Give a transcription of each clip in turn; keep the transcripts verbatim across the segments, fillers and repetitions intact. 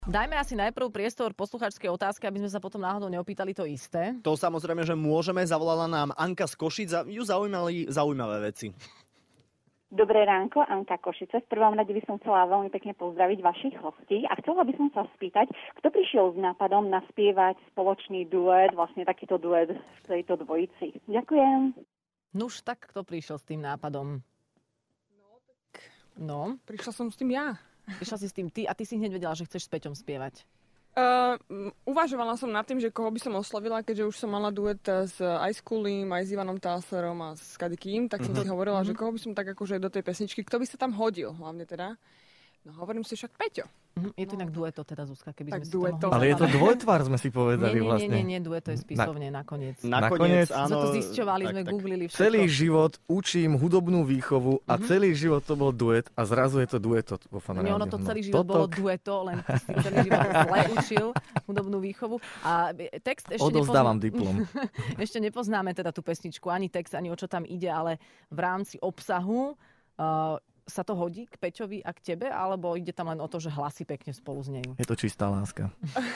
Dajme asi najprv priestor posluchačskej otázky, aby sme sa potom náhodou neopýtali to isté. To samozrejme, že môžeme. Zavolala nám Anka z Košic a ju zaujímali zaujímavé veci. Dobré ránko, Anka Košice. V prvom rade by som chcela veľmi pekne pozdraviť vašich hostí a chcela by som sa spýtať, kto prišiel s nápadom naspievať spoločný duet, vlastne takýto duet v tejto dvojici. Ďakujem. Nuž, tak kto prišiel s tým nápadom? No, tak... No? Prišla som s tým ja. Prišla si s tým ty a ty si hneď vedela, že chceš s Peťom spievať. Uh, uvažovala som nad tým, že koho by som oslovila, keďže už som mala duet s aj s Kulím, aj s Ivanom Táslerom a s kadikým, tak som mm-hmm. si hovorila, že koho by som tak akože do tej pesničky, kto by sa tam hodil, hlavne teda. No hovorím si však Peťo. Mm-hmm. Je to inak dueto teda, Zuzka, keby tak sme dueto. si to mohli... Ale je to dvojtvar, sme si povedali nie, nie, vlastne. Nie, nie, nie, dueto je spisovne Na... nakoniec. Nakoniec, áno. Sme to zisťovali, tak, sme tak. googlili všetko. Celý život učím hudobnú výchovu a Mhm. celý život to bol duet a zrazu je to dueto vo Fan Nie, rádiu. ono to No, celý život toto bolo dueto, len ty si celý život zle učil hudobnú výchovu. A text ešte Odovzdávam nepozná... diplom. Ešte nepoznáme teda tú pesničku, ani text, ani o čo tam ide, ale v rámci obsahu uh, sa to hodí k Peťovi a k tebe, alebo ide tam len o to, že hlasy pekne spolu s ním? Je to čistá láska.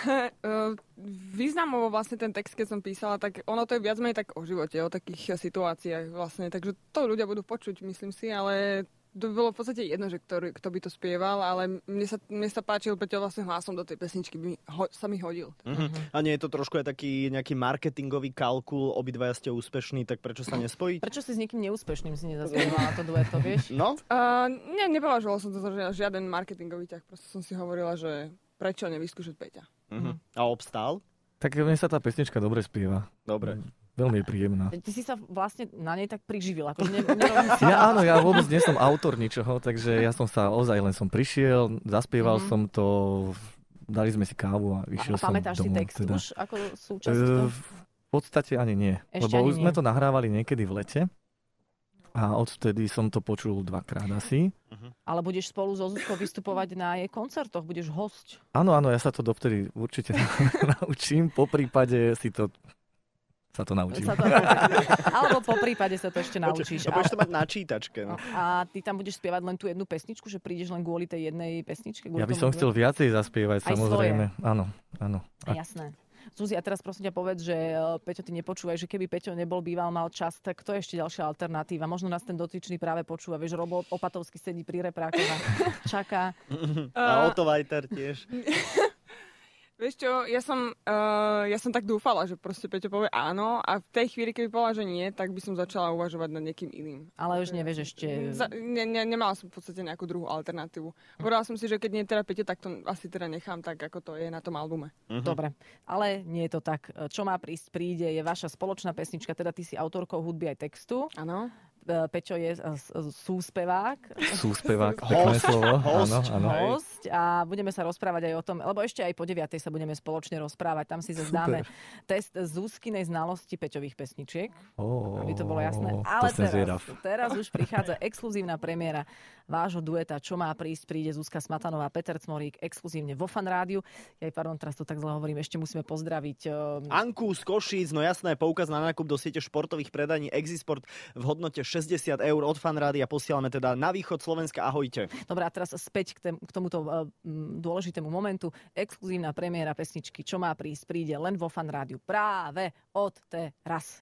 Významovo vlastne ten text, keď som písala, tak ono to je viac menej tak o živote, o takých situáciách vlastne. Takže to ľudia budú počuť, myslím si, ale to bolo v podstate jedno, že kto, kto by to spieval, ale mne sa, mne sa páčil Peťo vlastne hlasom do tej pesničky, by ho, sa mi hodil. Mm-hmm. A nie je to trošku aj taký nejaký marketingový kalkul, obidvaja ste úspešní, tak prečo sa nespojiť? Prečo si s nikým neúspešným si nezaspievala to dueto, vieš? No? Uh, ne, nepovažovala som to za žiaden marketingový ťah, proste som si hovorila, že prečo nevyskúšať Peťa. Mm-hmm. A obstál? Tak mne sa tá pesnička dobre spieva. Dobre. Veľmi je príjemná. Ty si sa vlastne na nej tak priživil. Akože ne, nerobím si... Ja áno, ja vôbec nie som autor ničoho, takže ja som sa ozaj len som prišiel, zaspieval Mhm. som to, dali sme si kávu a išiel A som pamätáš si domov. text Teda. už ako súčasť? E, v podstate ani nie. Ešte lebo ani už sme nie. to nahrávali niekedy v lete a odvtedy som to počul dvakrát asi. Ale budeš spolu so Zuzkou vystupovať na jej koncertoch, budeš hosť. Áno, áno, ja sa to dovtedy určite naučím, po prípade si to sa to naučím. Sa to, alebo po prípade sa to ešte naučíš. A budeš to mať na čítačke. No. A ty tam budeš spievať len tú jednu pesničku, že prídeš len kvôli tej jednej pesničke? Ja by som chcel viacej zaspievať, Aj samozrejme. Áno, áno. A jasné. Zuzi, a teraz prosím ťa povedz, že Peťo, ty nepočúvaj, že keby Peťo nebol býval, mal čas, tak to je ešte ďalšia alternatíva. Možno nás ten dotyčný práve počúva. Vieš, Robo Opatovský sedí pri reprákoch a čaká. A Otto Vajter tiež. Vieš čo, ja som, uh, ja som tak dúfala, že proste Peťo povie áno a v tej chvíli, keby povedala, že nie, tak by som začala uvažovať nad niekým iným. Ale už nevieš ešte... Za, ne, ne, nemala som v podstate nejakú druhú alternatívu. Hovorila som si, že keď nie teda Peťo, tak to asi teda nechám tak, ako to je na tom albume. Mhm. Dobre, ale nie je to tak. Čo má prísť, príde, je vaša spoločná pesnička, teda ty si autorkou hudby aj textu. Áno. Peťo je súspevák. Súspevák, pekné slovo. Áno, áno. Host a budeme sa rozprávať aj o tom, lebo ešte aj po deviatej sa budeme spoločne rozprávať. Tam si zazdáme test Zuzkinej znalosti Peťových pesničiek. Oh, aby to bolo jasné. Ale to teraz, teraz už prichádza exkluzívna premiéra vášho dueta Čo má prísť, príde Zuzka Smatanová, Peter Cmorík, exkluzívne vo Fan rádiu. Ja pardon, teraz to tak zle hovorím, ešte musíme pozdraviť um... Anku z Košíc, no jasné, poukaz na nákup do siete športových predaní Exisport v hodnote šesťdesiat eur od Fan rádia. Posielame teda na východ Slovenska. Ahojte. Dobre, a teraz späť k, tém, k tomuto uh, dôležitému momentu. Exkluzívna premiéra pesničky Čo má prísť, príde len vo Fan rádiu práve od teraz.